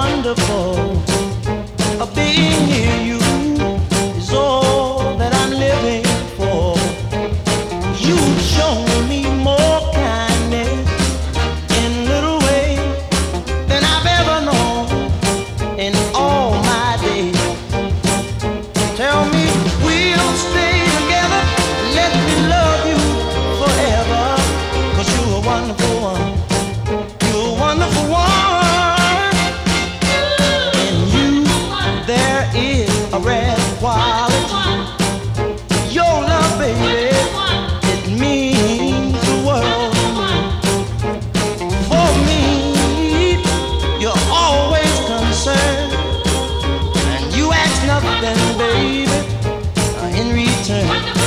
wonderful. Being near you is all that I'm living for. You've shown me more kindness in little ways than I've ever known in all my days. Tell me we'll stay together, let me love you forever, 'cause you're a wonderful one. You're a wonderful one. In you there is a rare quality. Your love, baby, it means the world to me. For me, you're always concerned, and you ask nothing, baby, in return.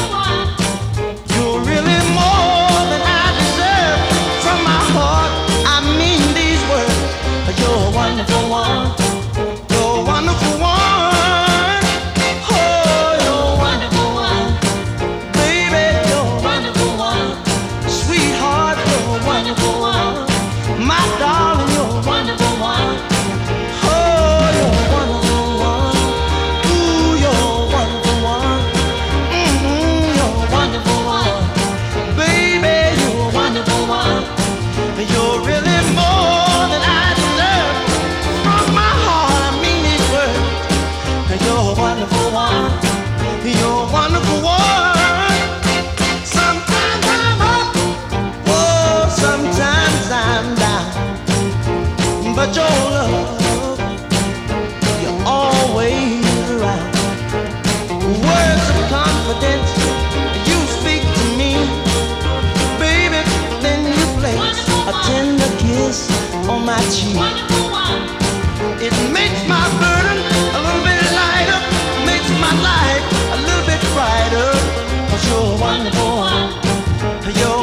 You're really more than I deserve. From my heart, I mean these words. You're a wonderful one. You're a wonderful one. Oh, you're a wonderful one. Baby, you're a wonderful one. Sweetheart, you're a wonderful one. My darling, you're a wonderful one. Oh, you're a wonderful one. Ooh, you're a wonderful one. You're a wonderful one. Baby, you're a wonderful one. You're really more than I deserve. From my heart, I mean these words. You're a wonderful one. You're a wonderful one. Sometimes I'm up, oh, sometimes I'm down. But your love, you're always around. Words of confidence, you speak to me, baby. Then you place a tender kiss on my cheek. It makes my burden a little bit lighter, makes my life a little bit brighter. 'Cause you're a wonderful one. You're